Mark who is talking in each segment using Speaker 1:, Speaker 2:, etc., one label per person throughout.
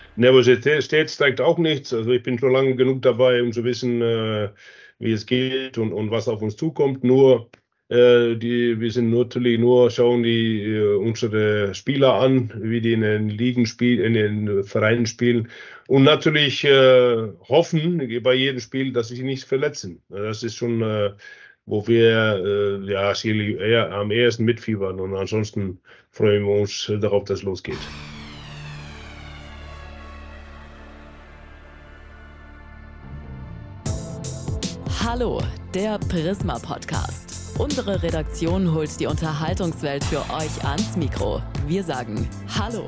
Speaker 1: Nervosität steigt auch nichts. Also ich bin schon lange genug dabei, um zu wissen, wie es geht und was auf uns zukommt. Nur wir sind natürlich nur, schauen die unsere Spieler an, wie die in den Ligen spielen, in den Vereinen spielen und natürlich hoffen bei jedem Spiel, dass sie sich nicht verletzen. Das ist schon, wo wir ja eher, am ehesten mitfiebern und ansonsten freuen wir uns darauf, dass es losgeht.
Speaker 2: Hallo, der Prisma Podcast. Unsere Redaktion holt die Unterhaltungswelt für euch ans Mikro. Wir sagen Hallo.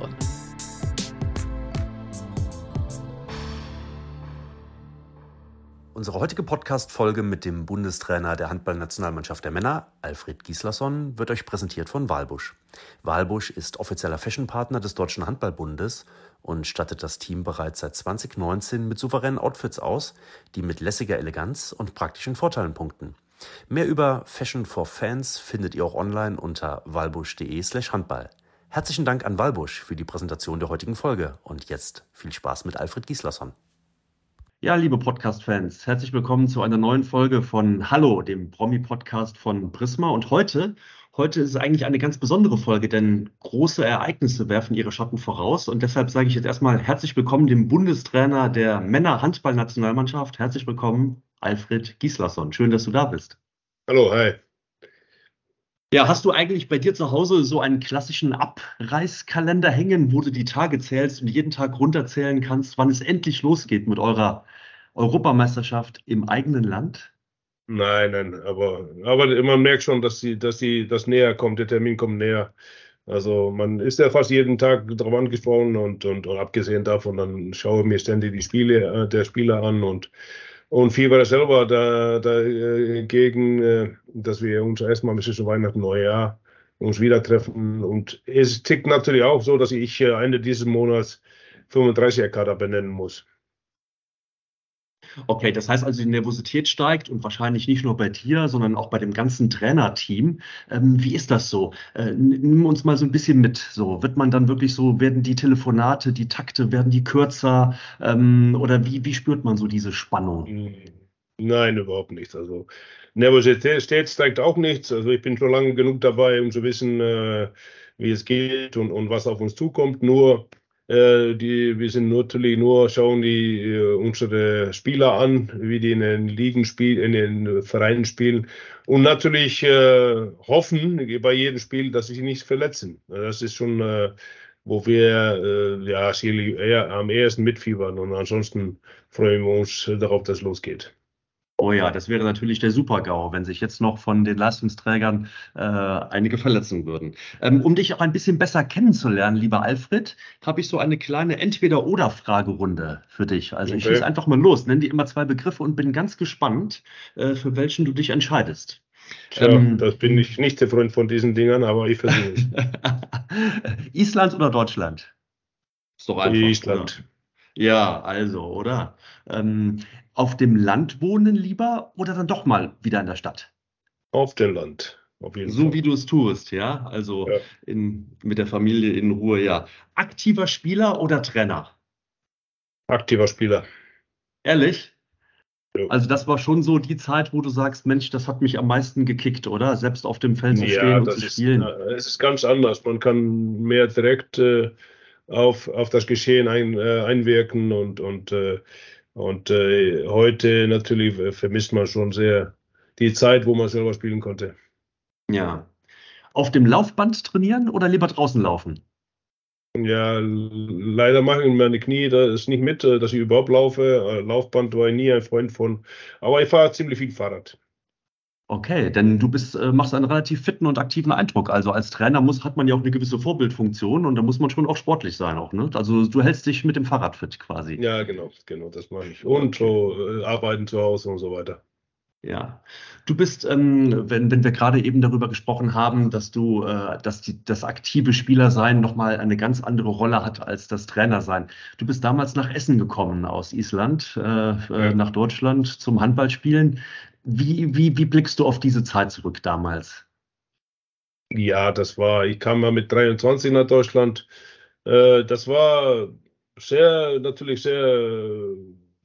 Speaker 3: Unsere heutige Podcast-Folge mit dem Bundestrainer der Handballnationalmannschaft der Männer, Alfred Gislason, wird euch präsentiert von Walbusch. Walbusch ist offizieller Fashionpartner des Deutschen Handballbundes und stattet das Team bereits seit 2019 mit souveränen Outfits aus, die mit lässiger Eleganz und praktischen Vorteilen punkten. Mehr über Fashion for Fans findet ihr auch online unter walbusch.de/handball. Herzlichen Dank an Walbusch für die Präsentation der heutigen Folge und jetzt viel Spaß mit Alfred Gislason.
Speaker 4: Ja, liebe Podcast-Fans, herzlich willkommen zu einer neuen Folge von Hallo, dem Promi-Podcast von Prisma. Und heute ist es eigentlich eine ganz besondere Folge, denn große Ereignisse werfen ihre Schatten voraus. Und deshalb sage ich jetzt erstmal herzlich willkommen dem Bundestrainer der Männer-Handball-Nationalmannschaft. Herzlich willkommen, Alfred Gislason. Schön, dass du da bist.
Speaker 1: Hallo, hi.
Speaker 4: Ja, hast du eigentlich bei dir zu Hause so einen klassischen Abreißkalender hängen, wo du die Tage zählst und jeden Tag runterzählen kannst, wann es endlich losgeht mit eurer Europameisterschaft im eigenen Land?
Speaker 1: Nein, aber man merkt schon, dass das näher kommt, der Termin kommt näher. Also man ist ja fast jeden Tag darauf angesprochen und abgesehen davon, dann schaue ich mir ständig die Spiele der Spieler an und fieber selber dagegen, dass wir uns erstmal zwischen Weihnachten und Neujahr uns wieder treffen. Und es tickt natürlich auch so, dass ich Ende dieses Monats 35er-Kader benennen muss.
Speaker 4: Okay, das heißt also, die Nervosität steigt und wahrscheinlich nicht nur bei dir, sondern auch bei dem ganzen Trainerteam. Wie ist das so? Nimm uns mal so ein bisschen mit. So, wird man dann wirklich so, werden die Telefonate, die Takte, werden die kürzer? Oder wie spürt man so diese Spannung?
Speaker 1: Nein, überhaupt nicht. Also Nervosität steigt auch nichts. Also ich bin schon lange genug dabei, um zu wissen, wie es geht und was auf uns zukommt. Nur wir sind natürlich nur, schauen die unsere Spieler an, wie die in den Ligen spielen, in den Vereinen spielen und natürlich hoffen bei jedem Spiel, dass sie sich nicht verletzen. Das ist schon, wo wir eher, am ehesten mitfiebern und ansonsten freuen wir uns darauf, dass es losgeht.
Speaker 4: Oh ja, das wäre natürlich der Super-GAU, wenn sich jetzt noch von den Leistungsträgern einige verletzen würden. Um dich auch ein bisschen besser kennenzulernen, lieber Alfred, habe ich so eine kleine Entweder-oder-Fragerunde für dich. Also ich schieße einfach mal los, nenne dir immer zwei Begriffe und bin ganz gespannt, für welchen du dich entscheidest.
Speaker 1: Tja, das bin ich nicht der Freund von diesen Dingern, aber ich versuche es.
Speaker 4: Island oder Deutschland? Ist doch einfach,
Speaker 1: Island.
Speaker 4: oder? Ja, also, oder? Auf dem Land wohnen lieber oder dann doch mal wieder in der Stadt?
Speaker 1: Auf dem Land, auf jeden
Speaker 4: So
Speaker 1: Fall.
Speaker 4: wie du es tust, ja? Also
Speaker 1: Ja.
Speaker 4: mit der Familie in Ruhe, ja. Aktiver Spieler oder Trainer?
Speaker 1: Aktiver Spieler.
Speaker 4: Ehrlich?
Speaker 1: Ja.
Speaker 4: Also das war schon so die Zeit, wo du sagst, Mensch, das hat mich am meisten gekickt, oder? Selbst auf dem Feld zu stehen und zu spielen.
Speaker 1: Es ist ganz anders. Man kann mehr direkt auf das Geschehen einwirken und heute natürlich vermisst man schon sehr die Zeit, wo man selber spielen konnte.
Speaker 4: Ja. Auf dem Laufband trainieren oder lieber draußen laufen?
Speaker 1: Ja, leider machen meine Knie das nicht mit, dass ich überhaupt laufe. Laufband war ich nie ein Freund von, aber ich fahre ziemlich viel Fahrrad.
Speaker 4: Okay, denn du machst einen relativ fitten und aktiven Eindruck. Also als Trainer hat man ja auch eine gewisse Vorbildfunktion und da muss man schon auch sportlich sein auch, ne? Also du hältst dich mit dem Fahrrad fit quasi.
Speaker 1: Ja, genau, das mache ich. Und so arbeiten zu Hause und so weiter.
Speaker 4: Ja, du bist, wenn wir gerade eben darüber gesprochen haben, dass das aktive Spielersein nochmal eine ganz andere Rolle hat als das Trainersein. Du bist damals nach Essen gekommen aus Island, nach Deutschland zum Handballspielen. Wie blickst du auf diese Zeit zurück damals?
Speaker 1: Ja, ich kam mal mit 23 nach Deutschland. Das war natürlich sehr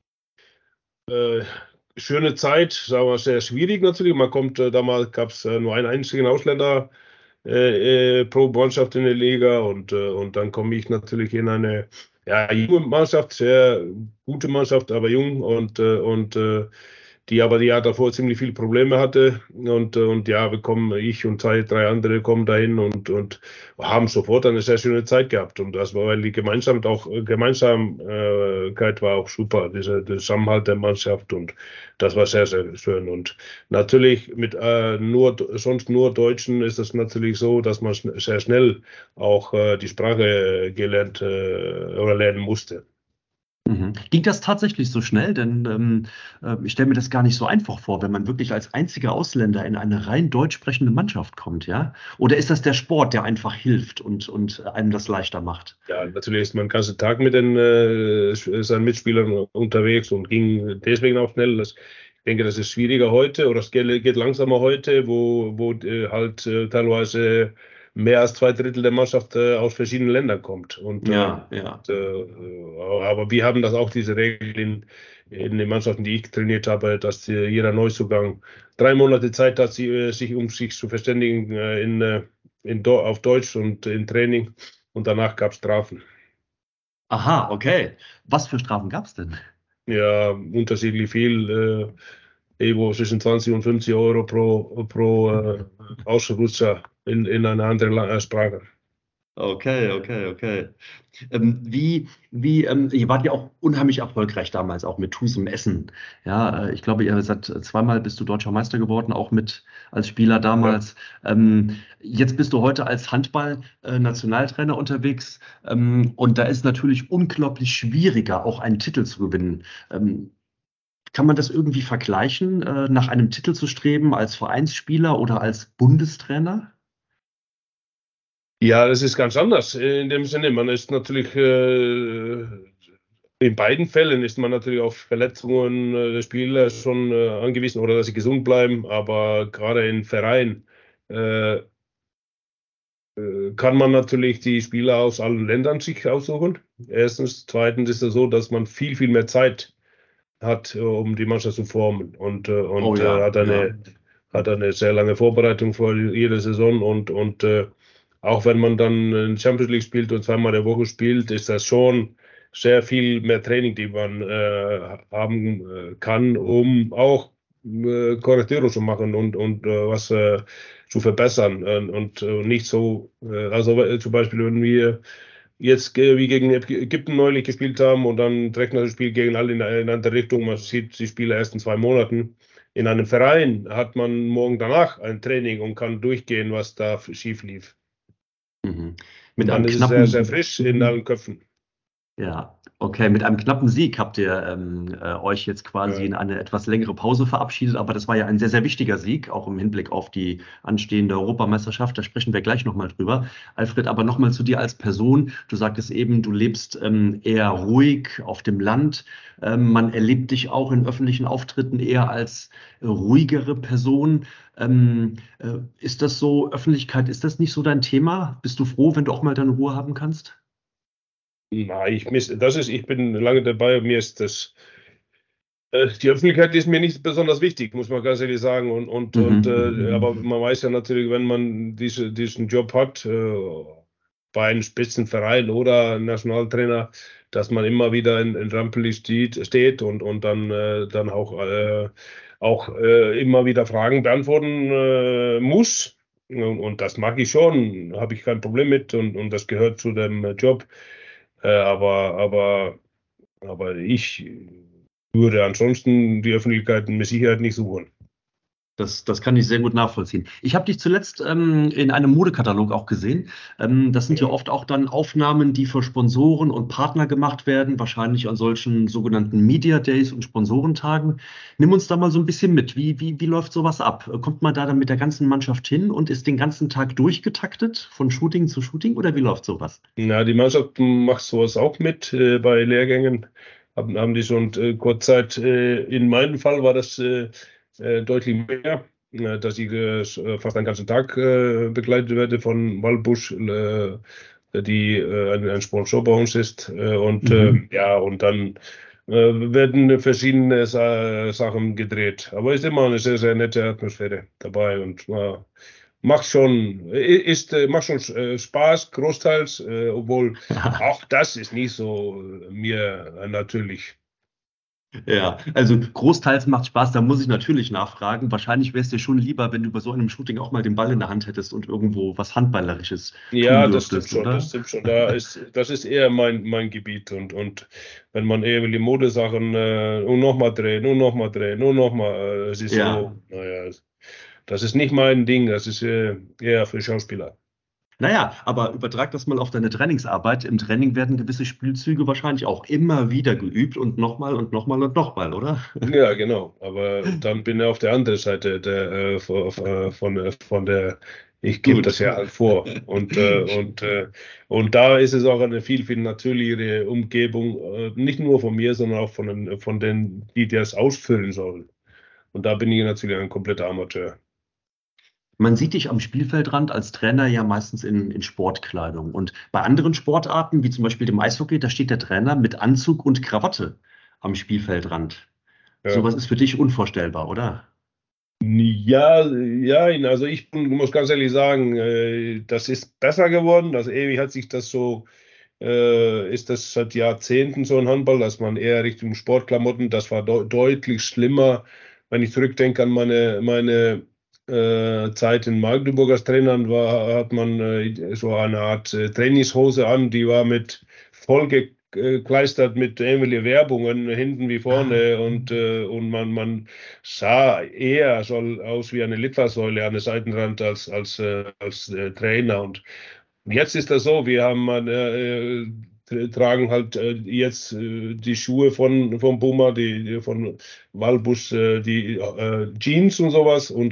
Speaker 1: schöne Zeit, sagen wir, sehr schwierig natürlich. Damals gab es nur einen einzigen Ausländer pro Mannschaft in der Liga und dann komme ich natürlich in eine junge Mannschaft, sehr gute Mannschaft, aber jung und die aber die Jahr davor ziemlich viele Probleme hatte und ich und drei andere kommen dahin und haben sofort eine sehr schöne Zeit gehabt und das war, weil die Gemeinsamkeit war auch super, dieser Zusammenhalt der Mannschaft und das war sehr, sehr schön und natürlich mit sonst nur Deutschen ist es natürlich so, dass man sehr schnell auch die Sprache gelernt oder lernen musste.
Speaker 4: Mhm. Ging das tatsächlich so schnell? Denn ich stelle mir das gar nicht so einfach vor, wenn man wirklich als einziger Ausländer in eine rein deutsch sprechende Mannschaft kommt, ja? Oder ist das der Sport, der einfach hilft und einem das leichter macht?
Speaker 1: Ja, natürlich ist man den ganzen Tag mit seinen Mitspielern unterwegs und ging deswegen auch schnell. Ich denke, das ist schwieriger heute oder es geht langsamer heute, wo teilweise mehr als 2/3 der Mannschaft aus verschiedenen Ländern kommt.
Speaker 4: Ja.
Speaker 1: Aber wir haben das auch, diese Regel in den Mannschaften, die ich trainiert habe, dass jeder Neuzugang 3 Monate Zeit hat, sich zu verständigen auf Deutsch und in Training. Und danach gab es Strafen.
Speaker 4: Aha, okay. Was für Strafen gab es denn?
Speaker 1: Ja, unterschiedlich viel. Irgendwo zwischen 20 und 50 Euro pro Ausrutscher in eine andere Sprache.
Speaker 4: Okay. Ihr wart ja auch unheimlich erfolgreich damals, auch mit Tusem Essen. Ja, ich glaube, ihr seid zweimal bist du deutscher Meister geworden, auch mit als Spieler damals. Jetzt bist du heute als Handball-Nationaltrainer unterwegs. Und da ist natürlich unglaublich schwieriger, auch einen Titel zu gewinnen. Kann man das irgendwie vergleichen, nach einem Titel zu streben als Vereinsspieler oder als Bundestrainer?
Speaker 1: Ja, das ist ganz anders in dem Sinne. Man ist natürlich in beiden Fällen ist man natürlich auf Verletzungen der Spieler schon angewiesen oder dass sie gesund bleiben. Aber gerade im Verein kann man natürlich die Spieler aus allen Ländern sich aussuchen. Erstens. Zweitens ist es so, dass man viel, viel mehr Zeit hat, um die Mannschaft zu formen und hat eine sehr lange Vorbereitung vor jeder Saison und auch wenn man dann in Champions League spielt und zweimal der Woche spielt, ist das schon sehr viel mehr Training, die man haben kann, um auch Korrekturen zu machen und was zu verbessern und nicht so, zum Beispiel, wenn wir jetzt wie gegen Ägypten neulich gespielt haben und dann direkt nach dem Spiel gegen alle in eine andere Richtung. Man sieht die Spiele erst in 2 Monaten. In einem Verein hat man morgen danach ein Training und kann durchgehen, was da schief lief.
Speaker 4: Mhm.
Speaker 1: Und dann ist es sehr, sehr frisch in allen Köpfen.
Speaker 4: Ja, okay. Mit einem knappen Sieg habt ihr euch jetzt quasi in eine etwas längere Pause verabschiedet, aber das war ja ein sehr, sehr wichtiger Sieg, auch im Hinblick auf die anstehende Europameisterschaft. Da sprechen wir gleich nochmal drüber. Alfred, aber nochmal zu dir als Person. Du sagtest eben, du lebst eher ruhig auf dem Land. Man erlebt dich auch in öffentlichen Auftritten eher als ruhigere Person. Ist das so, Öffentlichkeit, ist das nicht so dein Thema? Bist du froh, wenn du auch mal deine Ruhe haben kannst?
Speaker 1: Nein, ich bin lange dabei und mir ist die Öffentlichkeit ist mir nicht besonders wichtig, muss man ganz ehrlich sagen. Aber man weiß ja natürlich, wenn man diesen Job hat, bei einem Spitzenverein oder Nationaltrainer, dass man immer wieder in Rampenlicht steht und dann auch immer wieder Fragen beantworten muss. Und das mag ich schon, habe ich kein Problem mit und das gehört zu dem Job. Aber ich würde ansonsten die Öffentlichkeit mit Sicherheit nicht suchen.
Speaker 4: Das kann ich sehr gut nachvollziehen. Ich habe dich zuletzt in einem Modekatalog auch gesehen. Das sind ja oft auch dann Aufnahmen, die für Sponsoren und Partner gemacht werden, wahrscheinlich an solchen sogenannten Media Days und Sponsorentagen. Nimm uns da mal so ein bisschen mit. Wie läuft sowas ab? Kommt man da dann mit der ganzen Mannschaft hin und ist den ganzen Tag durchgetaktet, von Shooting zu Shooting, oder wie läuft sowas?
Speaker 1: Ja, die Mannschaft macht sowas auch mit bei Lehrgängen. Haben die schon kurzzeit. In meinem Fall war das deutlich mehr, dass ich fast einen ganzen Tag begleitet werde von Walbusch, die ein Sponsor bei uns ist. Und dann werden verschiedene Sachen gedreht. Aber es ist immer eine sehr, sehr nette Atmosphäre dabei und macht schon Spaß, großteils, obwohl auch das ist nicht so mir natürlich.
Speaker 4: Ja, also großteils macht Spaß, da muss ich natürlich nachfragen. Wahrscheinlich wäre es dir schon lieber, wenn du bei so einem Shooting auch mal den Ball in der Hand hättest und irgendwo was Handballerisches
Speaker 1: Ja,
Speaker 4: tun
Speaker 1: das stimmt
Speaker 4: dürftest,
Speaker 1: schon,
Speaker 4: oder?
Speaker 1: das stimmt schon. Das ist eher mein Gebiet und wenn man eher die Modesachen und nochmal drehen und nochmal drehen und nochmal, es ist
Speaker 4: Ja.
Speaker 1: so, naja, das ist nicht mein Ding, das ist eher für Schauspieler.
Speaker 4: Naja, aber übertrag das mal auf deine Trainingsarbeit. Im Training werden gewisse Spielzüge wahrscheinlich auch immer wieder geübt und nochmal und nochmal und nochmal, oder?
Speaker 1: Ja, genau. Aber dann bin ich auf der anderen Seite von der, ich gebe das
Speaker 4: Gut.
Speaker 1: ja halt vor. Und da ist es auch eine viel, viel natürlichere Umgebung, nicht nur von mir, sondern auch von denen, die das ausfüllen sollen. Und da bin ich natürlich ein kompletter Amateur.
Speaker 4: Man sieht dich am Spielfeldrand als Trainer ja meistens in Sportkleidung. Und bei anderen Sportarten, wie zum Beispiel dem Eishockey, da steht der Trainer mit Anzug und Krawatte am Spielfeldrand.
Speaker 1: Ja.
Speaker 4: Sowas ist für dich unvorstellbar, oder?
Speaker 1: Ja, ja, also ich muss ganz ehrlich sagen, das ist besser geworden. Also ewig hat sich das so, ist das seit Jahrzehnten so ein Handball, dass man eher Richtung Sportklamotten, das war deutlich schlimmer. Wenn ich zurückdenke an meine Zeit in Magdeburg als Trainer, hat man so eine Art Trainingshose an, die war mit vollgekleistert mit irgendwelchen Werbungen hinten wie vorne und man sah eher so aus wie eine Litfaßsäule an der Seitenrand als Trainer. Und jetzt ist das so, wir haben tragen halt jetzt die Schuhe von Puma, die von Walbus, die Jeans und sowas und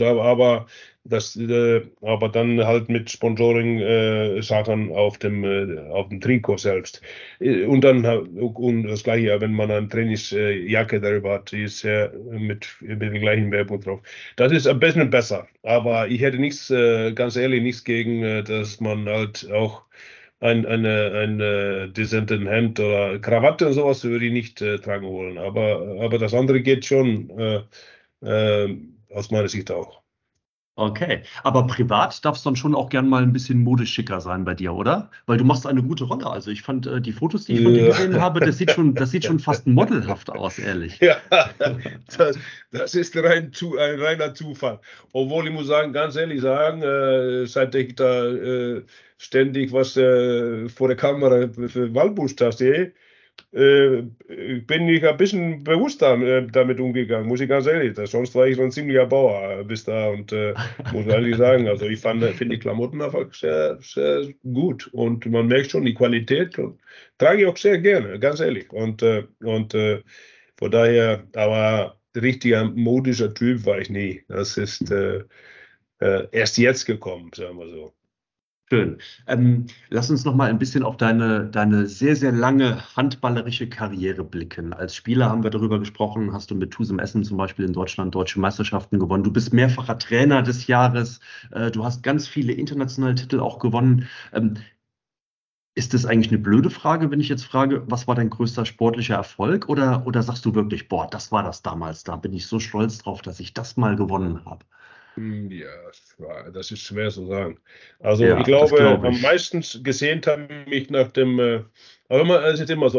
Speaker 1: aber dann halt mit Sponsoring Sachen auf dem Trikot selbst. Und das gleiche, wenn man eine Trainingsjacke darüber hat, die ist ja mit der gleichen Werbung drauf. Das ist ein bisschen besser, aber ich hätte nichts, ganz ehrlich, nichts gegen, dass man halt auch ein dezenten Hemd oder Krawatte und sowas würde ich nicht tragen wollen. Aber das andere geht schon, aus meiner Sicht auch.
Speaker 4: Okay, aber privat darf es dann schon auch gern mal ein bisschen modeschicker sein bei dir, oder? Weil du machst eine gute Rolle. Also ich fand die Fotos, die ich von dir
Speaker 1: Ja.
Speaker 4: gesehen habe, das sieht schon fast modelhaft aus, ehrlich.
Speaker 1: Ja, das ist ein reiner Zufall. Obwohl ich muss sagen, ganz ehrlich sagen, seit ich da ständig was vor der Kamera für Walbus da sehe, bin ich ein bisschen bewusster damit umgegangen, muss ich ganz ehrlich. Sonst war ich so ein ziemlicher Bauer bis da und muss ehrlich sagen, also ich finde die Klamotten einfach sehr, sehr gut und man merkt schon die Qualität und trage ich auch sehr gerne, ganz ehrlich. Von daher, aber richtiger modischer Typ war ich nie. Das ist erst jetzt gekommen, sagen wir so.
Speaker 4: Schön. Lass uns noch mal ein bisschen auf deine sehr, sehr lange handballerische Karriere blicken. Als Spieler haben wir darüber gesprochen, hast du mit TuSem Essen zum Beispiel in Deutschland deutsche Meisterschaften gewonnen. Du bist mehrfacher Trainer des Jahres. Du hast ganz viele internationale Titel auch gewonnen. Ist das eigentlich eine blöde Frage, wenn ich jetzt frage, was war dein größter sportlicher Erfolg? Oder sagst du wirklich, boah, das war das damals, da bin ich so stolz drauf, dass ich das mal gewonnen habe?
Speaker 1: Ja, das ist schwer zu sagen. Also ich
Speaker 4: Ja, das
Speaker 1: glaube,
Speaker 4: glaube
Speaker 1: am
Speaker 4: ich.
Speaker 1: meisten gesehnt habe ich mich nach dem, es ist immer so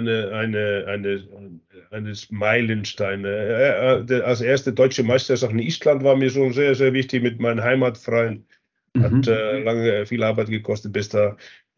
Speaker 1: eine Meilenstein. Als erste deutsche Meisterschaft in Island war mir schon sehr, sehr wichtig mit meinem Heimatverein. Hat
Speaker 4: Mhm.
Speaker 1: lange viel Arbeit gekostet bis da.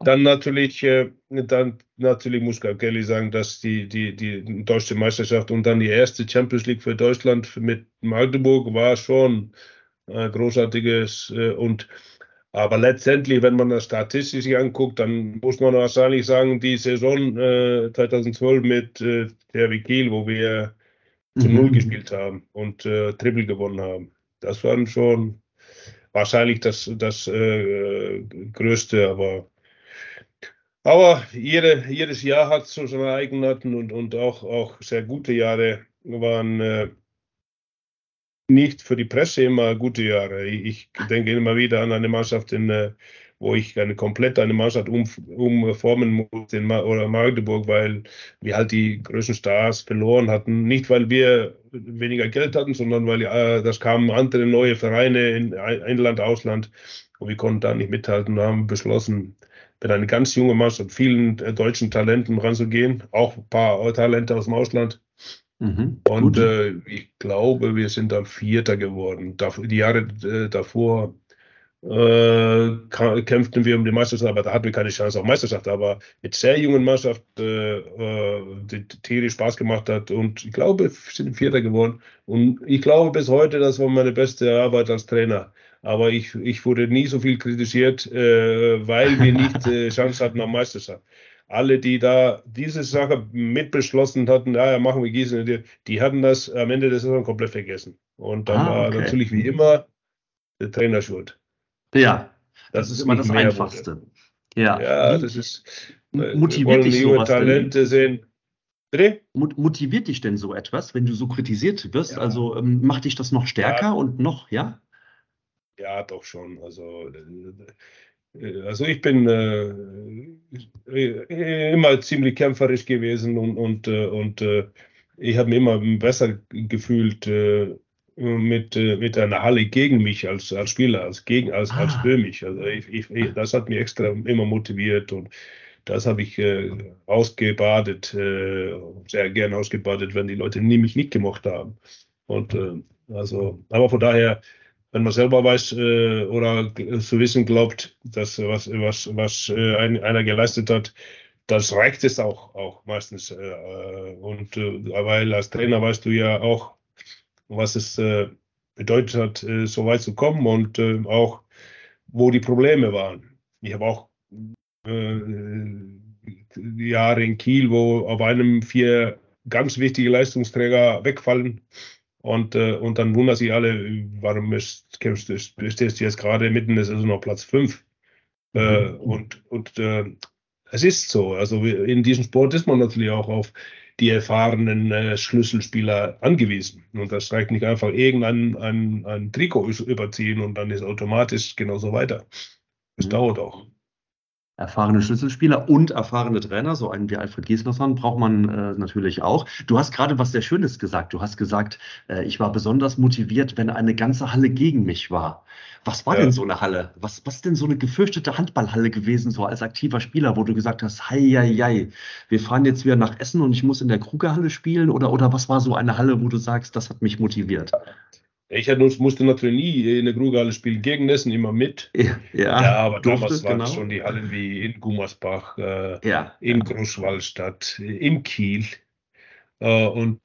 Speaker 1: Dann natürlich muss ich ehrlich sagen, dass die deutsche Meisterschaft und dann die erste Champions League für Deutschland mit Magdeburg war schon großartiges aber letztendlich, wenn man das statistisch sich anguckt, dann muss man wahrscheinlich sagen, die Saison 2012 mit THW Kiel, wo wir zu Null
Speaker 4: Mhm.
Speaker 1: gespielt haben und Triple gewonnen haben. Das war schon wahrscheinlich das Größte, aber jedes Jahr hat so seine Eigenarten und auch sehr gute Jahre waren nicht für die Presse immer gute Jahre. Ich denke immer wieder an eine Mannschaft, wo ich komplett eine Mannschaft umformen musste oder Magdeburg, weil wir halt die größten Stars verloren hatten. Nicht, weil wir weniger Geld hatten, sondern weil das kamen andere neue Vereine in Inland, Ausland und wir konnten da nicht mithalten und haben beschlossen, mit einer ganz jungen Mannschaft, vielen deutschen Talenten ranzugehen, auch ein paar Talente aus dem Ausland. Und ich glaube, wir sind dann Vierter geworden. Die Jahre davor kämpften wir um die Meisterschaft, aber da hatten wir keine Chance auf Meisterschaft. Aber mit sehr jungen Mannschaft, die tierisch Spaß gemacht hat. Und ich glaube, wir sind Vierter geworden. Und ich glaube bis heute, das war meine beste Arbeit als Trainer. Aber ich wurde nie so viel kritisiert, weil wir nicht Chance hatten auf Meisterschaft. Alle, die da diese Sache mitbeschlossen hatten, ja, machen wir Gießen, die hatten das am Ende der Saison komplett vergessen. Und dann war natürlich wie immer der Trainer schuld.
Speaker 4: Ja, das ist immer das Einfachste.
Speaker 1: Ja, das ist.
Speaker 4: Motiviert dich sowas
Speaker 1: Talente sehen. Bitte?
Speaker 4: Motiviert dich denn so etwas, wenn du so kritisiert wirst? Ja. Also macht dich das noch stärker und noch, ja?
Speaker 1: Ja, doch schon. Also ich bin immer ziemlich kämpferisch gewesen und ich habe mich immer besser gefühlt mit einer Halle gegen mich als Spieler, als für mich. Also das hat mich extra immer motiviert und das habe ich ausgebadet, sehr gern ausgebadet, wenn die Leute mich nicht gemocht haben. Und aber von daher, wenn man selber weiß oder zu wissen glaubt, dass was einer geleistet hat, das reicht es auch meistens. Weil als Trainer weißt du ja auch, was es bedeutet hat, so weit zu kommen und auch, wo die Probleme waren. Ich habe auch Jahre in Kiel, wo auf einem 4 ganz wichtige Leistungsträger wegfallen. Und dann wundern sich alle, warum stehst du jetzt gerade mitten, es ist noch Platz 5. Es ist so. Also in diesem Sport ist man natürlich auch auf die erfahrenen Schlüsselspieler angewiesen. Und das reicht nicht einfach ein Trikot überziehen und dann ist automatisch genauso weiter. Es dauert auch.
Speaker 4: Erfahrene Schlüsselspieler und erfahrene Trainer, so einen wie Alfred Gislason, braucht man natürlich auch. Du hast gerade was sehr Schönes gesagt. Du hast gesagt, ich war besonders motiviert, wenn eine ganze Halle gegen mich war. Was war denn so eine Halle? Was ist denn so eine gefürchtete Handballhalle gewesen, so als aktiver Spieler, wo du gesagt hast, hei, wir fahren jetzt wieder nach Essen und ich muss in der Krugerhalle spielen? Oder was war so eine Halle, wo du sagst, das hat mich motiviert?
Speaker 1: Ich musste natürlich nie in der Krugerhalle spielen, gegen Essen immer mit. Ja, aber damals waren es schon die Hallen wie in Gummersbach, in Großwallstadt, in Kiel und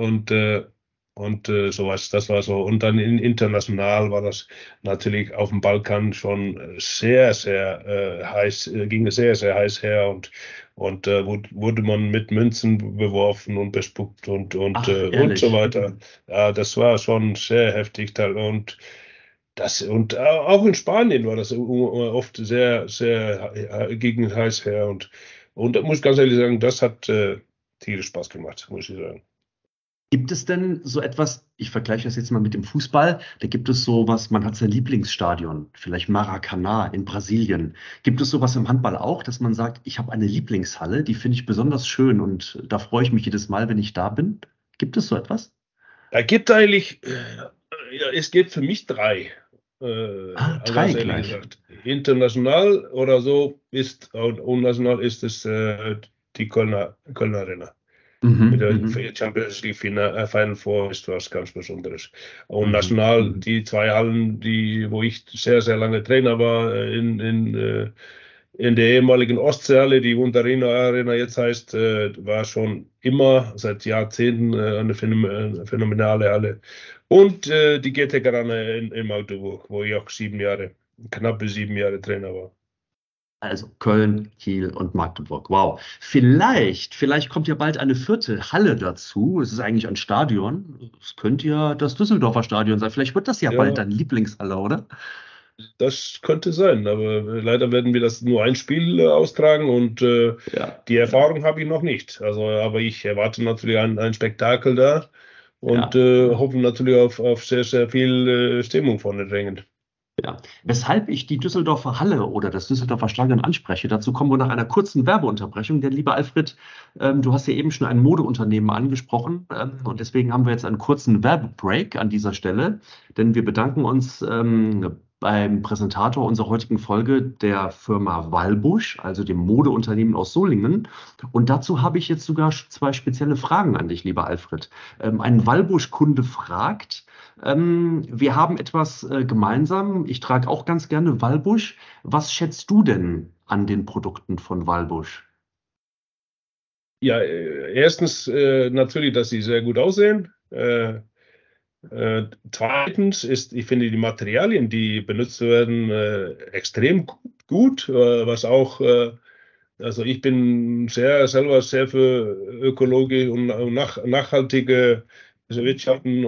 Speaker 1: sowas. Das war so. Und dann international war das natürlich auf dem Balkan schon sehr, sehr heiß, ging es sehr, sehr heiß her und wurde man mit Münzen beworfen und bespuckt und so weiter. Ja, das war schon sehr heftig. Und auch in Spanien war das oft sehr, sehr gegen heiß her. Und da muss ich ganz ehrlich sagen, das hat tierisch Spaß gemacht, muss ich sagen.
Speaker 4: Gibt es denn so etwas, ich vergleiche das jetzt mal mit dem Fußball, da gibt es sowas, man hat sein Lieblingsstadion, vielleicht Maracanã in Brasilien. Gibt es sowas im Handball auch, dass man sagt, ich habe eine Lieblingshalle, die finde ich besonders schön und da freue ich mich jedes Mal, wenn ich da bin? Gibt es so etwas?
Speaker 1: Da gibt eigentlich, es gibt für mich 3.
Speaker 4: 3 gleich. Gesagt.
Speaker 1: International oder so ist, und national ist es die Kölner Arena. Mit der Champions League Final Four ist was ganz Besonderes. Und national die 2 Hallen, wo ich sehr, sehr lange Trainer war, in der ehemaligen Ostseehalle, die Wundarino Arena jetzt heißt, war schon immer seit Jahrzehnten eine phänomenale Halle. Und die GTK Arena in Magdeburg, wo ich auch knappe 7 Jahre Trainer war.
Speaker 4: Also Köln, Kiel und Magdeburg. Wow. Vielleicht kommt ja bald eine 4. Halle dazu. Es ist eigentlich ein Stadion. Es könnte ja das Düsseldorfer Stadion sein. Vielleicht wird das ja bald deine Lieblingshalle, oder?
Speaker 1: Das könnte sein, aber leider werden wir das nur ein Spiel austragen und die Erfahrung habe ich noch nicht. Also, aber ich erwarte natürlich ein Spektakel da und hoffe natürlich auf sehr, sehr viel Stimmung von den Rängen.
Speaker 4: Ja, weshalb ich die Düsseldorfer Halle oder das Düsseldorfer Stadion anspreche, dazu kommen wir nach einer kurzen Werbeunterbrechung. Denn lieber Alfred, du hast ja eben schon ein Modeunternehmen angesprochen, und deswegen haben wir jetzt einen kurzen Werbebreak an dieser Stelle, denn wir bedanken uns beim Präsentator unserer heutigen Folge, der Firma Wallbusch, also dem Modeunternehmen aus Solingen. Und dazu habe ich jetzt sogar zwei spezielle Fragen an dich, lieber Alfred. Ein Wallbusch-Kunde fragt: Wir haben etwas gemeinsam. Ich trage auch ganz gerne Wallbusch. Was schätzt du denn an den Produkten von Wallbusch?
Speaker 1: Ja, erstens natürlich, dass sie sehr gut aussehen. Zweitens ist, ich finde die Materialien, die benutzt werden, extrem gut, was auch, also ich bin selber sehr für ökologisch und nachhaltige Wirtschaften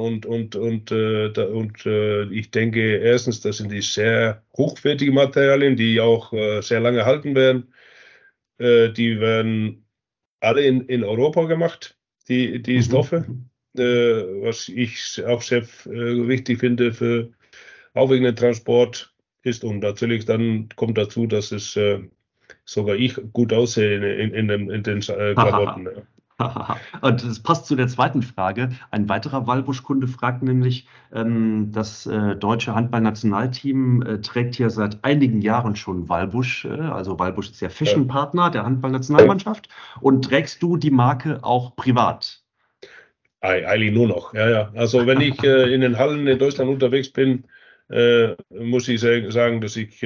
Speaker 1: und ich denke erstens, das sind die sehr hochwertige Materialien, die auch sehr lange halten werden. Die werden alle in Europa gemacht, die Stoffe, was ich auch sehr wichtig finde für aufwendigen Transport ist. Und natürlich dann kommt dazu, dass es sogar ich gut aussehe in den Klamotten.
Speaker 4: Und das passt zu der zweiten Frage. Ein weiterer Wallbusch-Kunde fragt nämlich, das deutsche Handballnationalteam trägt ja seit einigen Jahren schon Wallbusch. Also Wallbusch ist ja Fashion-Partner der Handballnationalmannschaft. Und trägst du die Marke auch privat?
Speaker 1: Eigentlich nur noch, ja. Also wenn ich in den Hallen in Deutschland unterwegs bin, muss ich sagen, dass ich,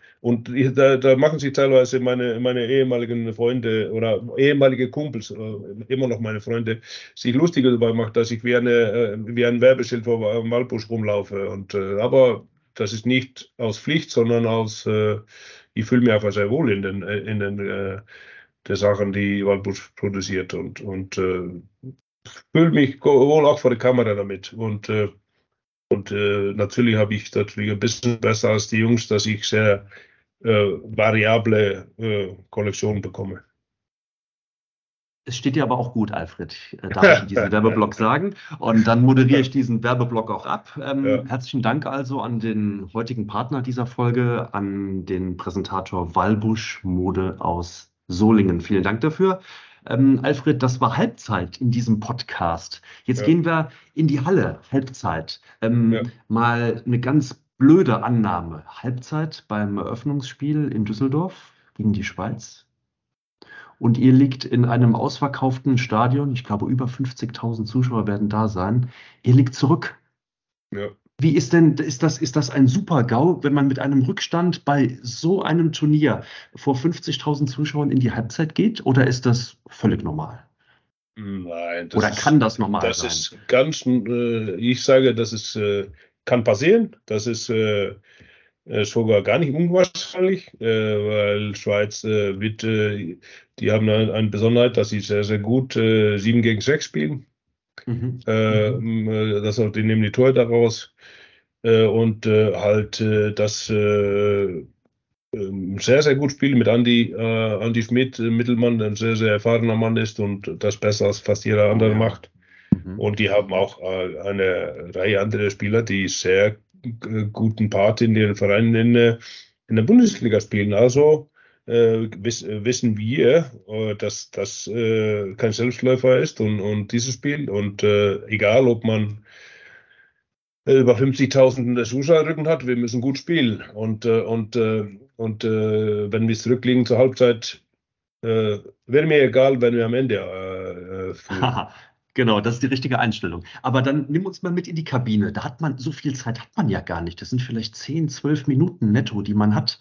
Speaker 1: da machen sich teilweise meine ehemaligen Freunde oder ehemalige Kumpels, immer noch meine Freunde, sich lustig darüber machen, dass ich wie ein Werbeschild vor Wallbusch rumlaufe. Aber das ist nicht aus Pflicht, sondern ich fühle mich einfach sehr wohl in den der Sachen, die Wallbusch produziert und fühle mich wohl auch vor der Kamera damit. Natürlich habe ich natürlich ein bisschen besser als die Jungs, dass ich sehr variable Kollektionen bekomme.
Speaker 4: Es steht dir aber auch gut, Alfred, darf ich in diesem Werbeblock sagen. Und dann moderiere ich diesen Werbeblock auch ab. Herzlichen Dank also an den heutigen Partner dieser Folge, an den Präsentator Wallbusch Mode aus Solingen. Vielen Dank dafür. Alfred, das war Halbzeit in diesem Podcast. Jetzt gehen wir in die Halle, Halbzeit. Mal eine ganz blöde Annahme. Halbzeit beim Eröffnungsspiel in Düsseldorf gegen die Schweiz. Und ihr liegt in einem ausverkauften Stadion. Ich glaube, über 50.000 Zuschauer werden da sein. Ihr liegt zurück.
Speaker 1: Ja.
Speaker 4: Wie ist das ein Super-GAU, wenn man mit einem Rückstand bei so einem Turnier vor 50.000 Zuschauern in die Halbzeit geht? Oder ist das völlig normal?
Speaker 1: Nein.
Speaker 4: Oder kann das normal sein?
Speaker 1: Das ist ganz, ich sage, kann passieren. Das ist sogar gar nicht unwahrscheinlich, weil Schweiz die haben eine Besonderheit, dass sie sehr, sehr gut 7 gegen 6 spielen. Die nehmen die Tore daraus das sehr, sehr gut spielen mit Andi Schmidt, Mittelmann, der ein sehr, sehr erfahrener Mann ist und das besser als fast jeder andere macht. Und die haben auch eine Reihe anderer Spieler, die sehr guten Part in den Vereinen in der Bundesliga spielen. Also wissen wir, dass das kein Selbstläufer ist und dieses Spiel. Und egal, ob man über 50.000 Zuschauerrücken hat, wir müssen gut spielen. Und wenn wir zurückliegen zur Halbzeit, wäre mir egal, wenn wir am Ende
Speaker 4: Genau, das ist die richtige Einstellung. Aber dann nimm uns mal mit in die Kabine. So viel Zeit hat man ja gar nicht. Das sind vielleicht 10, 12 Minuten netto, die man hat.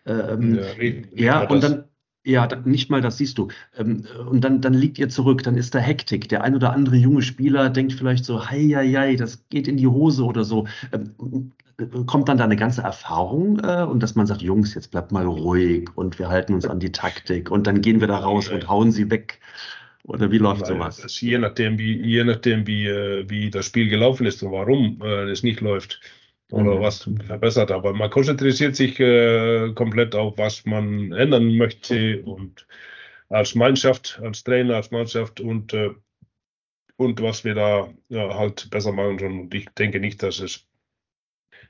Speaker 4: Nicht mal das siehst du. Und dann liegt ihr zurück, dann ist da Hektik. Der ein oder andere junge Spieler denkt vielleicht so, hei, das geht in die Hose oder so. Kommt dann da eine ganze Erfahrung und dass man sagt, Jungs, jetzt bleibt mal ruhig und wir halten uns an die Taktik und dann gehen wir da raus und hauen sie weg. Oder wie läuft sowas?
Speaker 1: Je nachdem, wie das Spiel gelaufen ist und warum es nicht läuft oder was verbessert. Aber man konzentriert sich komplett auf, was man ändern möchte und als Mannschaft, als Trainer, als Mannschaft und was wir da halt besser machen sollen. Und ich denke nicht, dass es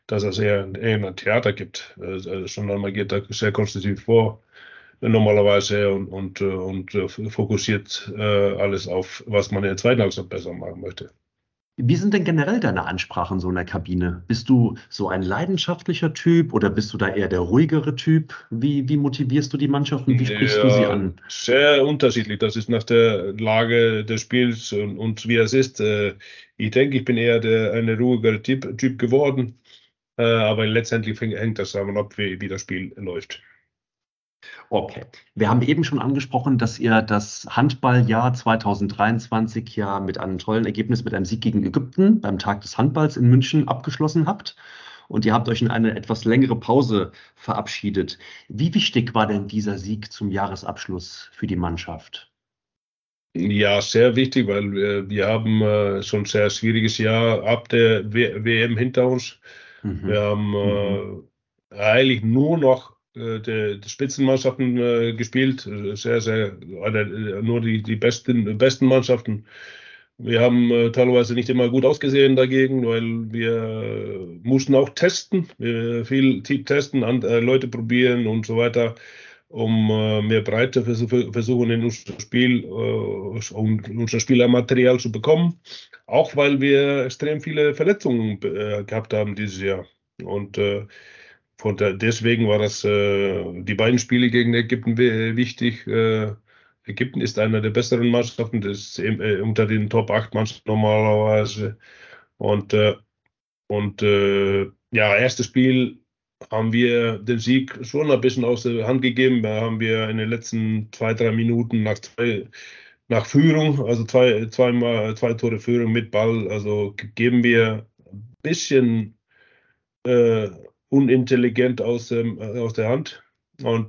Speaker 1: dass es eher ein Theater gibt, sondern man geht da sehr konstruktiv vor normalerweise und fokussiert alles auf, was man in der zweiten Halbzeit besser machen möchte.
Speaker 4: Wie sind denn generell deine Ansprachen so in der Kabine? Bist du so ein leidenschaftlicher Typ oder bist du da eher der ruhigere Typ? Wie motivierst du die Mannschaft und wie sprichst du sie an?
Speaker 1: Sehr unterschiedlich. Das ist nach der Lage des Spiels und wie es ist. Ich denke, ich bin eher eine ruhigere Typ geworden. Aber letztendlich hängt das davon ab, wie das Spiel läuft.
Speaker 4: Okay. Wir haben eben schon angesprochen, dass ihr das Handballjahr 2023 ja mit einem tollen Ergebnis, mit einem Sieg gegen Ägypten beim Tag des Handballs in München abgeschlossen habt. Und ihr habt euch in eine etwas längere Pause verabschiedet. Wie wichtig war denn dieser Sieg zum Jahresabschluss für die Mannschaft?
Speaker 1: Ja, sehr wichtig, weil wir haben schon ein sehr schwieriges Jahr ab der WM hinter uns. Wir haben eigentlich nur noch die Spitzenmannschaften gespielt, nur die besten Mannschaften. Wir haben teilweise nicht immer gut ausgesehen dagegen, weil wir mussten auch testen, viel testen, Leute probieren und so weiter, um mehr Breite versuchen in unser Spiel, unser Spielermaterial zu bekommen. Auch weil wir extrem viele Verletzungen gehabt haben dieses Jahr. Und deswegen war das die beiden Spiele gegen Ägypten wichtig. Ägypten ist einer der besseren Mannschaften, das ist unter den Top 8 Mannschaften normalerweise. Und erstes Spiel haben wir den Sieg schon ein bisschen aus der Hand gegeben. Da haben wir in den letzten 2-3 Minuten nach Führung, also zwei Tore Führung mit Ball, also geben wir ein bisschen unintelligent aus der Hand. Und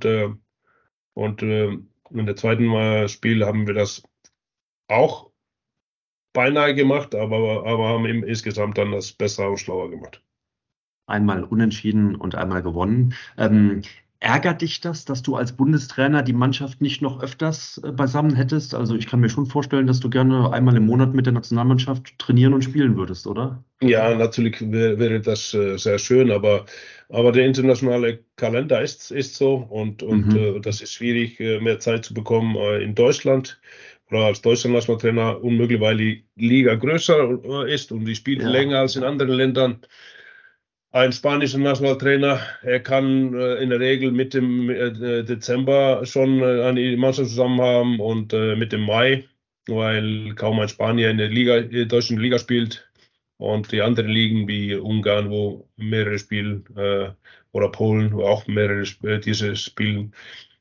Speaker 1: in der zweiten Spiel haben wir das auch beinahe gemacht, aber haben insgesamt dann das besser und schlauer gemacht.
Speaker 4: Einmal unentschieden und einmal gewonnen. Ärgert dich das, dass du als Bundestrainer die Mannschaft nicht noch öfters beisammen hättest? Also ich kann mir schon vorstellen, dass du gerne einmal im Monat mit der Nationalmannschaft trainieren und spielen würdest, oder?
Speaker 1: Ja, natürlich wäre das sehr schön, aber der internationale Kalender ist so und das ist schwierig, mehr Zeit zu bekommen in Deutschland oder als deutscher Nationaltrainer unmöglich, weil die Liga größer ist und die spielt länger als in anderen Ländern. Ein spanischer Nationaltrainer, er kann in der Regel mit dem Dezember schon eine Mannschaft zusammen haben und mit dem Mai, weil kaum ein Spanier in der deutschen Liga spielt. Und die anderen Ligen wie Ungarn, wo mehrere spielen, oder Polen, wo auch mehrere diese spielen,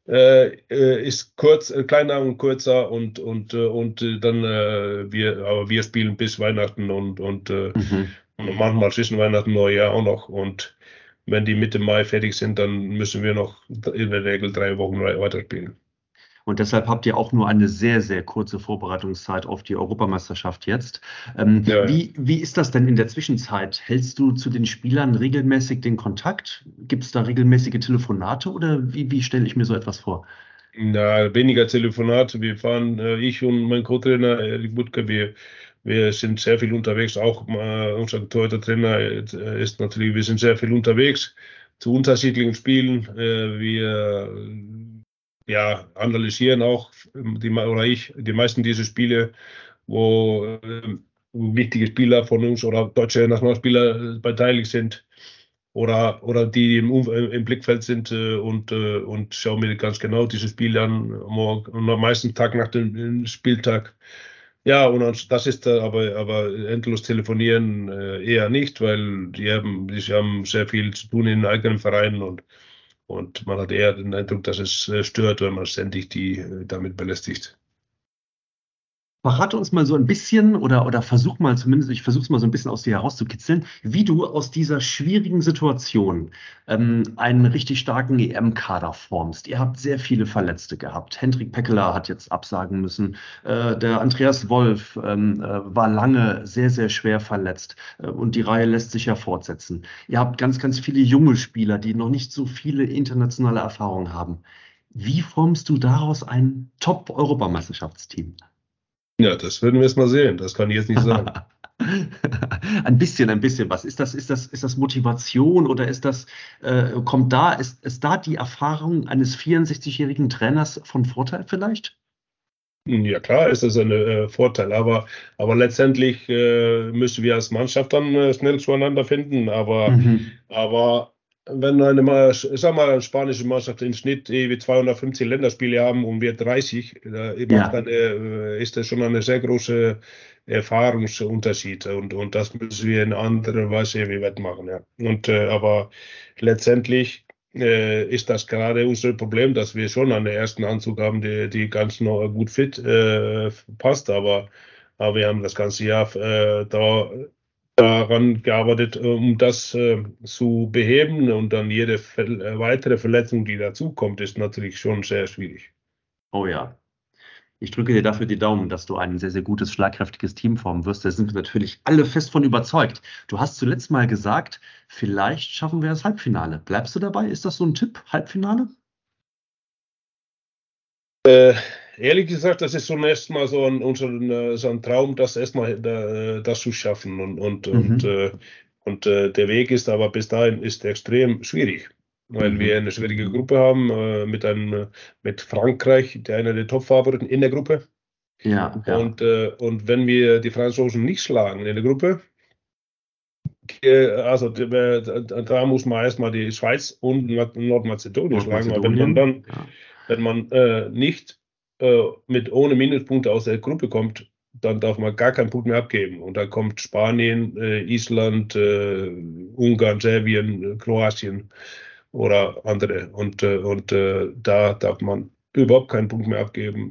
Speaker 1: ist kleiner und kürzer und dann wir spielen bis Weihnachten und manchmal zwischen Weihnachten und Neujahr auch noch. Und wenn die Mitte Mai fertig sind, dann müssen wir noch in der Regel 3 Wochen weiterspielen.
Speaker 4: Und deshalb habt ihr auch nur eine sehr, sehr kurze Vorbereitungszeit auf die Europameisterschaft jetzt. Wie ist das denn in der Zwischenzeit? Hältst du zu den Spielern regelmäßig den Kontakt? Gibt es da regelmäßige Telefonate oder wie stelle ich mir so etwas vor?
Speaker 1: Na, weniger Telefonate. Wir fahren, ich und mein Co-Trainer Erik Butke, wir sind sehr viel unterwegs. Auch unser Torhüter-Trainer ist natürlich, wir sind sehr viel unterwegs zu unterschiedlichen Spielen. Wir analysieren auch die meisten dieser Spiele, wo wichtige Spieler von uns oder deutsche Nationalspieler beteiligt sind oder die im Blickfeld sind und schauen mir ganz genau diese Spiele an, am meisten Tag nach dem Spieltag. Ja, und das ist aber endlos telefonieren eher nicht, weil die haben sehr viel zu tun in den eigenen Vereinen und man hat eher den Eindruck, dass es stört, wenn man ständig die damit belästigt.
Speaker 4: Verrate uns mal so ein bisschen oder versuch mal zumindest, ich versuche es mal so ein bisschen aus dir herauszukitzeln, wie du aus dieser schwierigen Situation einen richtig starken EM-Kader formst. Ihr habt sehr viele Verletzte gehabt. Hendrik Pekeler hat jetzt absagen müssen. Der Andreas Wolf war lange sehr, sehr schwer verletzt. Und die Reihe lässt sich ja fortsetzen. Ihr habt ganz, ganz viele junge Spieler, die noch nicht so viele internationale Erfahrungen haben. Wie formst du daraus ein Top-Europameisterschaftsteam?
Speaker 1: Ja, das werden wir jetzt mal sehen. Das kann ich jetzt nicht sagen.
Speaker 4: Ein bisschen was. Ist das Motivation oder ist da die Erfahrung eines 64-jährigen Trainers von Vorteil vielleicht?
Speaker 1: Ja, klar ist das ein Vorteil, aber letztendlich müssen wir als Mannschaft dann schnell zueinander finden.
Speaker 4: Mhm.
Speaker 1: Aber wenn ich sag mal, eine spanische Mannschaft im Schnitt wie 250 Länderspiele haben und wir 30,
Speaker 4: Ja,
Speaker 1: ist das schon eine sehr große Erfahrungsunterschied und das müssen wir in anderer Weise irgendwie wettmachen. Ja. Aber letztendlich ist das gerade unser Problem, dass wir schon einen ersten Anzug haben, die ganz noch gut fit passt, aber wir haben das ganze Jahr daran gearbeitet, um das zu beheben und dann jede weitere Verletzung, die dazukommt, ist natürlich schon sehr schwierig.
Speaker 4: oh ja. Ich drücke dir dafür die Daumen, dass du ein sehr, sehr gutes, schlagkräftiges Team formen wirst. Da sind wir natürlich alle fest von überzeugt. Du hast zuletzt mal gesagt, vielleicht schaffen wir das Halbfinale. Bleibst du dabei? Ist das so ein Tipp, Halbfinale?
Speaker 1: Äh, Ehrlich gesagt, das ist so erstmal so ein Traum, das erstmal das zu schaffen.
Speaker 4: Mhm.
Speaker 1: Der Weg ist aber bis dahin ist extrem schwierig, weil wir
Speaker 4: Mhm.
Speaker 1: eine schwierige Gruppe haben mit Frankreich, der einer der Top-Favoriten in der Gruppe.
Speaker 4: Ja, ja.
Speaker 1: Und wenn wir die Franzosen nicht schlagen in der Gruppe, da muss man erstmal die Schweiz und Nordmazedonien schlagen. Aber
Speaker 4: Nordmazedonien. Ja.
Speaker 1: wenn man nicht ohne Minuspunkte aus der Gruppe kommt, dann darf man gar keinen Punkt mehr abgeben. Und dann kommt Spanien, Island, Ungarn, Serbien, Kroatien oder andere. Da darf man überhaupt keinen Punkt mehr abgeben,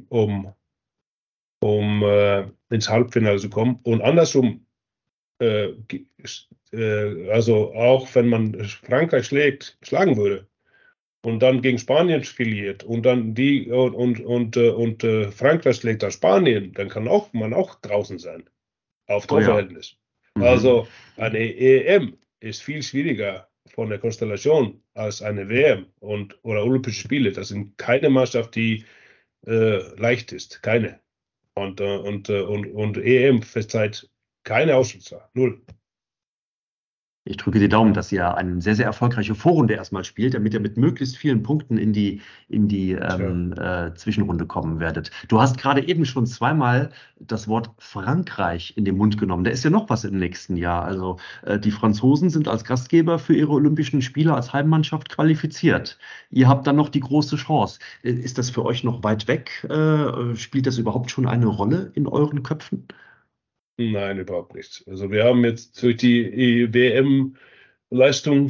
Speaker 1: um ins Halbfinale zu kommen. Und andersrum, äh, also auch wenn man Frankreich schlagen würde und dann gegen Spanien verliert und dann Frankreich schlägt dann Spanien, dann kann man auch draußen sein auf
Speaker 4: Oh ja.
Speaker 1: Torverhältnis.
Speaker 4: Mhm.
Speaker 1: Also eine EM ist viel schwieriger von der Konstellation als eine WM oder Olympische Spiele. Das sind keine Mannschaft, die leicht ist, keine. Und EM verzeiht keine Ausschützer, null.
Speaker 4: Ich drücke die Daumen, dass ihr eine sehr, sehr erfolgreiche Vorrunde erstmal spielt, damit ihr mit möglichst vielen Punkten
Speaker 1: Tja.
Speaker 4: in die Zwischenrunde kommen werdet. Du hast gerade eben schon zweimal das Wort Frankreich in den Mund genommen. Da ist ja noch was im nächsten Jahr. Also die Franzosen sind als Gastgeber für ihre Olympischen Spiele als Heimmannschaft qualifiziert. Ihr habt dann noch die große Chance. Ist das für euch noch weit weg? Spielt das überhaupt schon eine Rolle in euren Köpfen?
Speaker 1: Nein, überhaupt nicht. Also wir haben jetzt durch die WM-Leistung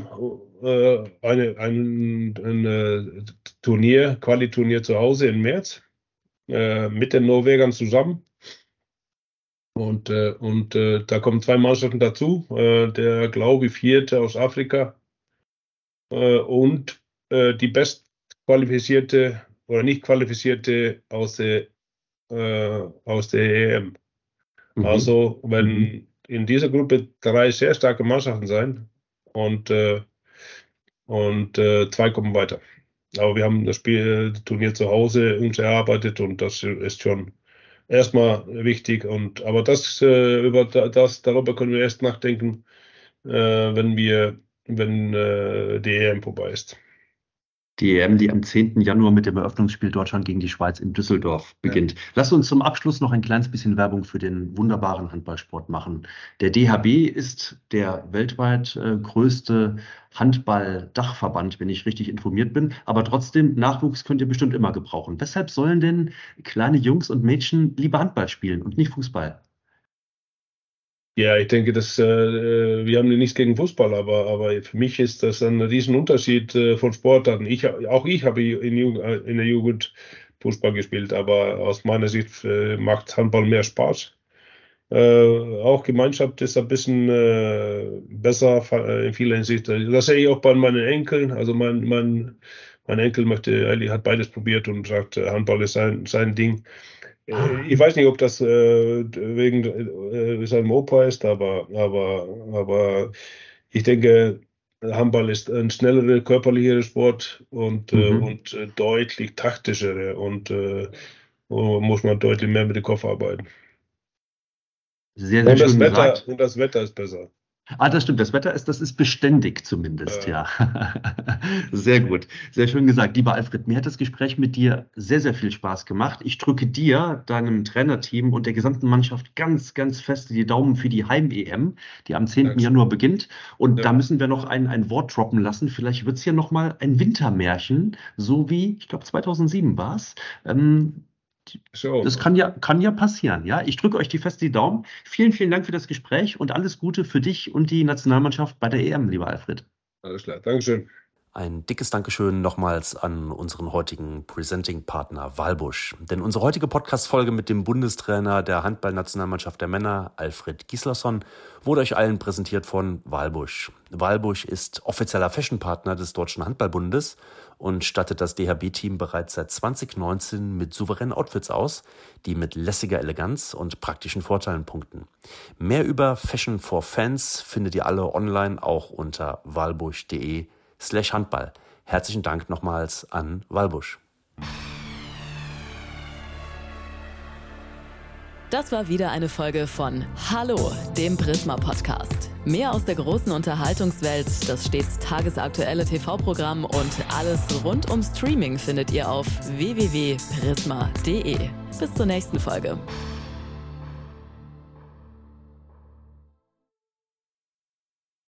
Speaker 1: ein Quali-Turnier zu Hause im März mit den Norwegern zusammen. Da kommen zwei Mannschaften dazu, der glaube ich vierte aus Afrika und die bestqualifizierte oder nicht qualifizierte aus der EM.
Speaker 4: Mhm.
Speaker 1: Also,
Speaker 4: Mhm.
Speaker 1: wenn in dieser Gruppe drei sehr starke Mannschaften sein und, äh, zwei kommen weiter. Aber wir haben das Turnier zu Hause uns erarbeitet und das ist schon erstmal wichtig. Aber darüber können wir erst nachdenken, wenn die EM vorbei ist.
Speaker 4: Die EM, die am 10. Januar mit dem Eröffnungsspiel Deutschland gegen die Schweiz in Düsseldorf
Speaker 1: Ja.
Speaker 4: beginnt. Lass uns zum Abschluss noch ein kleines bisschen Werbung für den wunderbaren Handballsport machen. Der DHB ist der weltweit größte Handball-Dachverband, wenn ich richtig informiert bin. Aber trotzdem, Nachwuchs könnt ihr bestimmt immer gebrauchen. Weshalb sollen denn kleine Jungs und Mädchen lieber Handball spielen und nicht Fußball?
Speaker 1: Ja, ich denke, wir haben nichts gegen Fußball, aber für mich ist das ein Riesenunterschied von Sportarten. Auch ich habe in der Jugend Fußball gespielt, aber aus meiner Sicht macht Handball mehr Spaß. Auch Gemeinschaft ist ein bisschen besser in vieler Hinsicht. Das sehe ich auch bei meinen Enkeln. Also mein Enkel hat beides probiert und sagt, Handball ist sein Ding.
Speaker 4: Ah,
Speaker 1: Ich weiß nicht, ob das wegen seinem Opa ist, aber ich denke, Handball ist ein schnellerer, körperlicherer Sport
Speaker 4: mhm.
Speaker 1: deutlich taktischere und muss man deutlich mehr mit dem Kopf arbeiten.
Speaker 4: Sehr, sehr schön gesagt.
Speaker 1: Und das Wetter ist besser.
Speaker 4: Das stimmt. Das ist beständig zumindest, ja. Sehr gut. Sehr schön gesagt. Lieber Alfred, mir hat das Gespräch mit dir sehr, sehr viel Spaß gemacht. Ich drücke dir, deinem Trainerteam und der gesamten Mannschaft ganz, ganz fest die Daumen für die Heim-EM, die am 10. Januar beginnt. Und da müssen wir noch ein Wort droppen lassen. Vielleicht wird es ja nochmal ein Wintermärchen, so wie, ich glaube, 2007 war es. Das kann ja passieren, ja. Ich drücke euch die Daumen. Vielen, vielen Dank für das Gespräch und alles Gute für dich und die Nationalmannschaft bei der EM, lieber Alfred.
Speaker 1: Alles klar, Dankeschön.
Speaker 3: Ein dickes Dankeschön nochmals an unseren heutigen Presenting-Partner Walbusch. Denn unsere heutige Podcast-Folge mit dem Bundestrainer der Handballnationalmannschaft der Männer, Alfred Gislason, wurde euch allen präsentiert von Walbusch. Walbusch ist offizieller Fashion-Partner des Deutschen Handballbundes und stattet das DHB-Team bereits seit 2019 mit souveränen Outfits aus, die mit lässiger Eleganz und praktischen Vorteilen punkten. Mehr über Fashion for Fans findet ihr alle online auch unter walbusch.de/Handball. Herzlichen Dank nochmals an Walbusch.
Speaker 2: Das war wieder eine Folge von Hallo, dem Prisma-Podcast. Mehr aus der großen Unterhaltungswelt, das stets tagesaktuelle TV-Programm und alles rund um Streaming findet ihr auf www.prisma.de. Bis zur nächsten Folge.